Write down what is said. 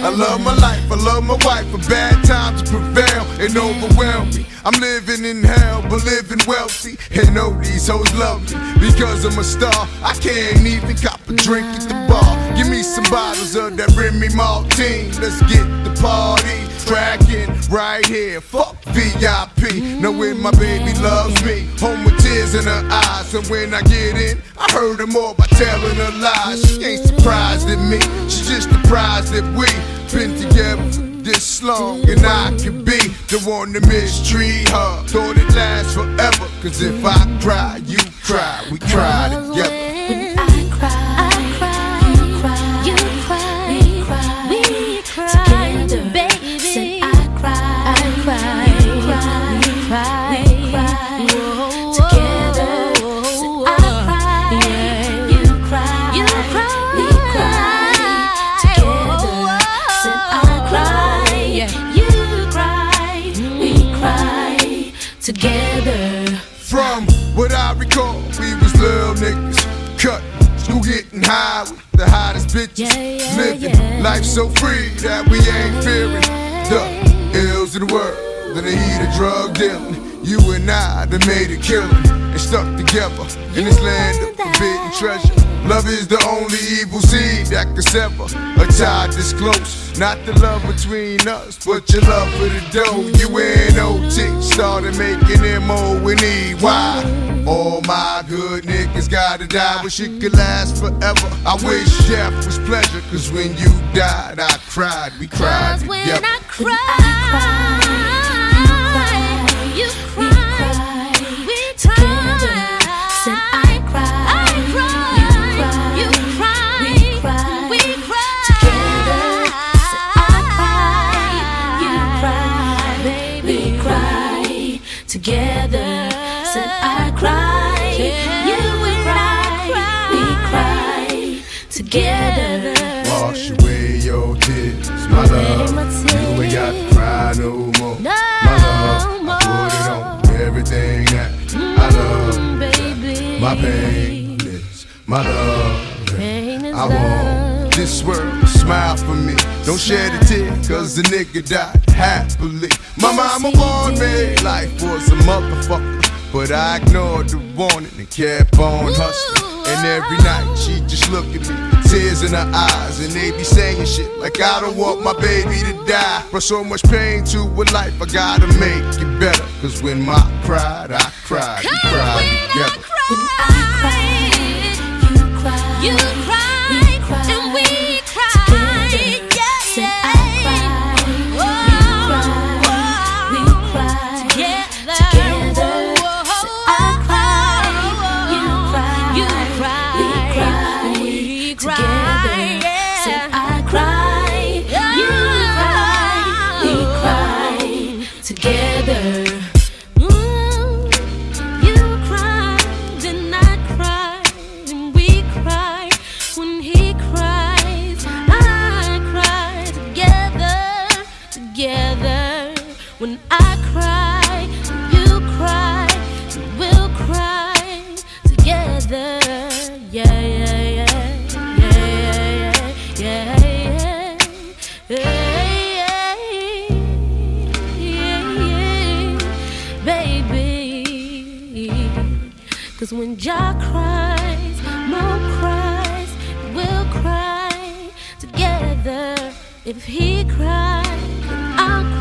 I love my life, I love my wife, but bad times prevail and overwhelm me. I'm living in hell, but living wealthy. And know these hoes love me because I'm a star. I can't even cop a drink at the bar. Give me some bottles of that Remy Martin. Let's get the party cracking right here. Fuck VIP. Knowing my baby loves me, home with tears in her eyes. And when I get in, I heard her more by telling her lies. She ain't surprised at me, she's just surprised that we been together this long. And I can be the one to mistreat her. Thought it lasts forever, cause if I cry, you cry. We cry together. When I cry, you cry, you cry, we cry together, baby. Say I cry, you cry, we cry together. Say I cry, you cry, we cry together. Say I cry, you cry, we cry together. From what I recall, we was little niggas, cut, school getting high with the hottest bitches, living life so free that we ain't fearing the ills of the world, and the heat of drug dealing. You and I done made a killing and stuck together in this land of forbidden treasure. Love is the only evil seed that can sever a tie this close. Not the love between us, but your love for the dough. You and OT started making MONE. Why? All my good niggas gotta die, wish it could last forever. I wish death was pleasure, cause when you died, I cried, we cried together. When I cry, you cry, we together. Said I cry, you cry, we cry together. Said I cry, you cry, baby, we cry together. Said I cry, you cry, we cry together. Wash away your tears, my love. You ain't got to cry no more. My love, I put it on everything that I love. Baby. My pain is my love. I want this world to smile for me. Don't shed a tear, cause the nigga died happily. My mama warned me life was a motherfucker, but I ignored the warning and kept on hustling. And every night she just look at me, tears in her eyes, and they be saying shit like I don't want my baby to die. Brought so much pain to her life, I gotta make it better. Cause when I cried, we cried together. When I cry, you cry, you cry, and we cry together. Say I cry, we cry together. Say I cry, you cry, we cry together. Say I cry, you cry, we cry together. When I cry, you cry, we'll cry together. Yeah, yeah, yeah, yeah, yeah, yeah, yeah, yeah, baby. Cause when Jah cries, Mo cries, we'll cry together. If he cries, I'll cry.